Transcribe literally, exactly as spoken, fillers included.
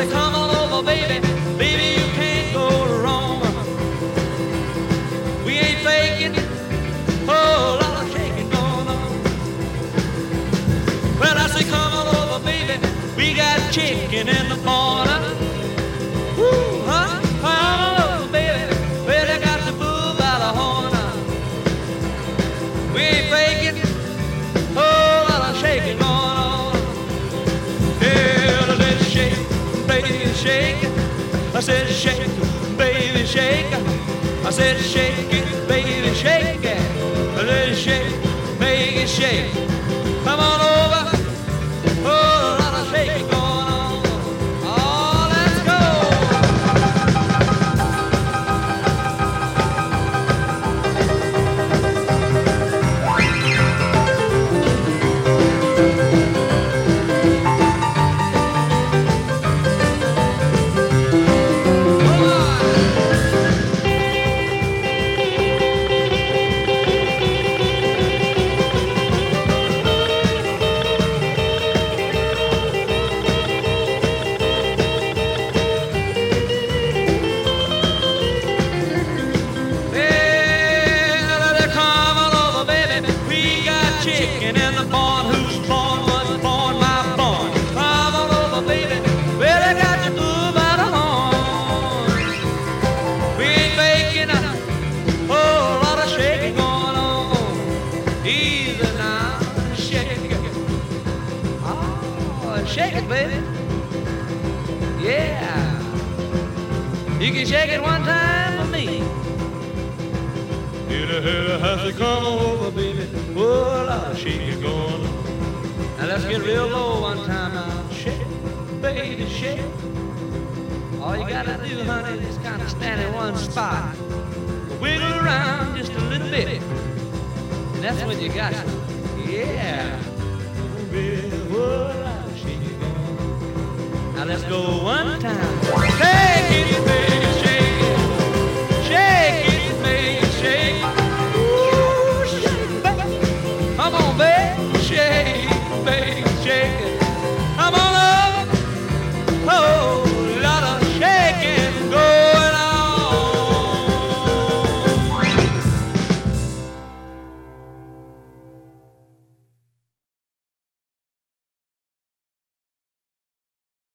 say, come on over, baby. Baby, you can't go wrong. We ain't faking. Oh, a lot of shaking going on. Well, I say, come on over, baby. We got chicken in the corner. Woo, huh? Come on over, baby. Well, they got the bull by the horn. We ain't faking. Oh, a lot of shaking going on. Yeah, let's shake, baby, shake. I said, shake, baby, shake. I said, shake it, baby, shake it. Let's shake, baby, shake. Come on over. Oh, a lot of shaking going on. Oh, let's go. Chicken in the barn, who's born was born, my born. Come on over, baby. Well, I got you through by the horn. We ain't faking. Oh, a lot of shaking going on. Easy now, shake it. Oh, shake it, baby. Yeah. You can shake it one time for me. Has to come over, baby. Oh, Lord, shake it going on. Now let's get real low one time now. Shake, baby, shake. All you gotta do, honey, is kind of stand in one spot. Wiggle around just a little bit. And that's when you got it. Yeah. Baby, oh, Lord, shake it going on. Now let's go one time.